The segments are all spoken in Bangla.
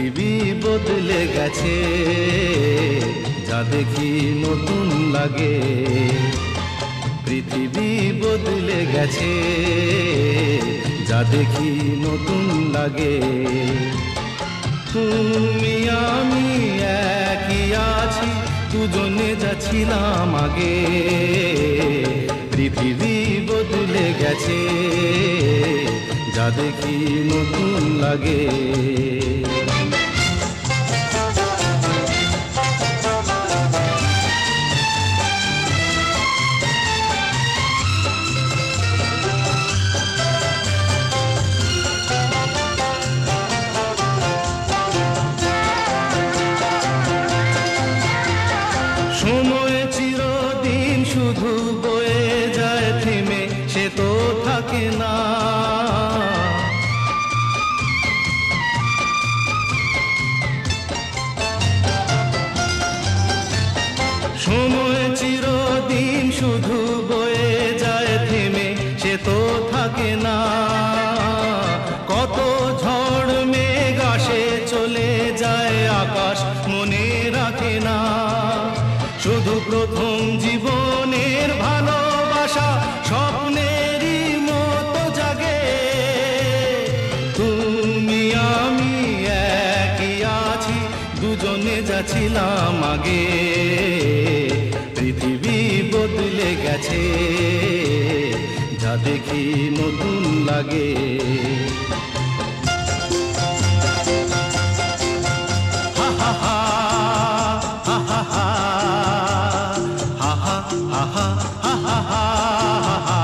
পৃথিবী বদলে গেছে, যা দেখি নতুন লাগে। পৃথিবী বদলে গেছে, যা দেখি নতুন লাগে। তুমি আমি একই আছি, দুজনে যাচ্ছিলাম আগে। পৃথিবী বদলে গেছে, যা দেখি নতুন লাগে। সময় চিরদিন শুধু বয়ে যায় থেমে, সে তো থাকে না। সময় চিরদিন শুধু বয়ে যায় থেমে, সে তো থাকে না। কত ঝড় মেঘ আসে চলে যায়, আকাশ মনে রাখে না। শুধু প্রথম জীবনের ভালোবাসা স্বপ্নেরই মতো জাগে। তুমি আমি একই আছি, দুজনে যাচ্ছিলাম আগে। পৃথিবী বদলে গেছে, যা দেখি নতুন লাগে। হা হা হা হা হা হা ha ha ha ha ha ha.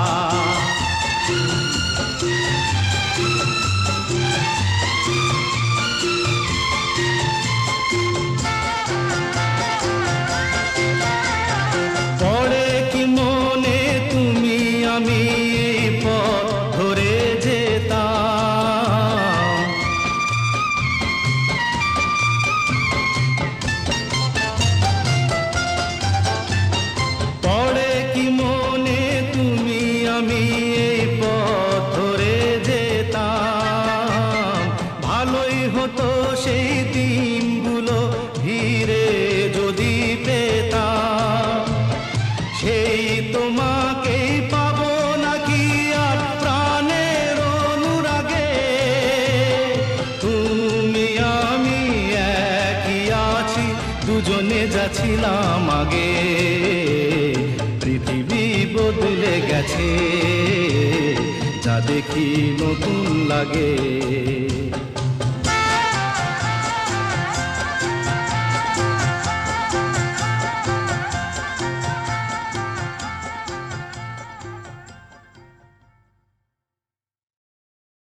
পড়ে কি মনে তুমি আমি এই পথ ধরে যেতাম। পড়ে কি মনে তুমি আমি এই পথ ধরে যেতাম। ভালোই হতো সেই দিনগুলো ধীরে যদি পেতাম। সেই তোমাকেই পাবো নাকি আর প্রাণের অনুরাগে। তুমি আমি একই আছি, দুজনে যাচ্ছিলাম আগে। পৃথিবী বদলে গেছে, যা দেখি নতুন লাগে।